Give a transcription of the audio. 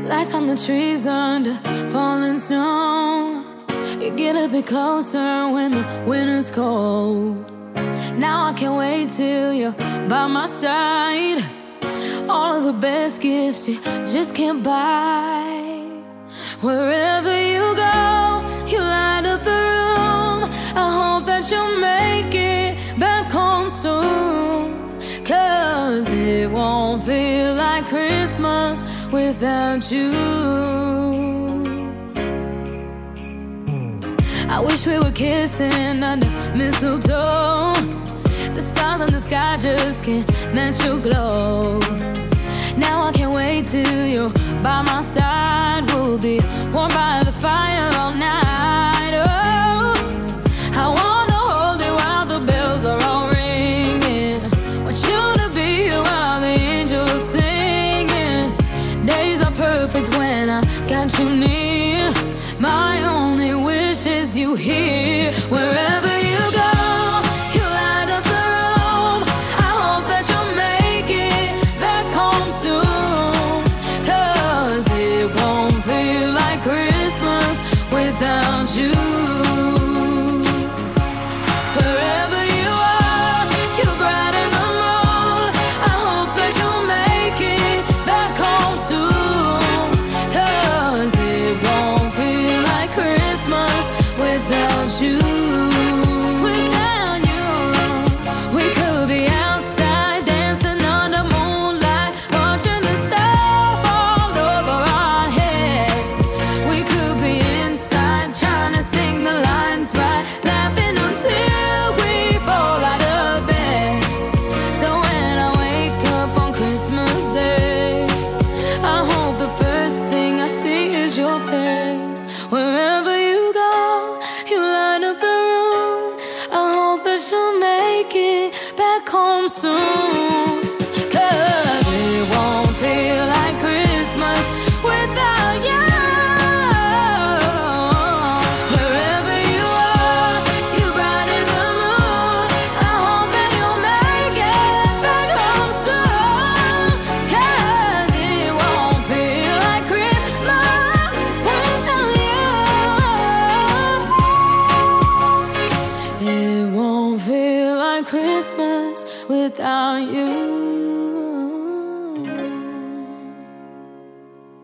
Lights on the trees under falling snow. You get a bit closer when the winter's cold. Now I can't wait till you're by my side. All of the best gifts you just can't buy. Wherever you go, you light up the room. I hope that you'll make it back home soon. 'Cause it won't feel like Christmas without you. I wish we were kissing under mistletoe. The stars in the sky just can't match your glow. Now I can't wait till you're by my side. We'll be warm by the fire all night. Oh, I wanna hold you while the bells are all ringing. Want you to be here while the angels singing. Days are perfect when I got you near. My only wish is you here. Wherever you go, you light up the room. I hope that you'll make it back home soon. 'Cause it won't feel like Christmas without you. Wherever you are, you brighten the moon. I hope that you'll make it back home soon. 'Cause it won't feel like Christmas without you. Without you, we could be outside dancing under moonlight, watching the stars fall over our heads. We could be inside trying to sing the lines right, laughing until we fall out of bed. So when I wake up on Christmas Day, I hope the first thing I see is your face. Wherever you go, you light up the room. I hope that you'll make it back home soon. 'Cause it won't feel like Christmas without you. Wherever you are, you brighten the moon. I hope that you'll make it back home soon. 'Cause it won't feel like Christmas without you. It won't feel like Christmas without you.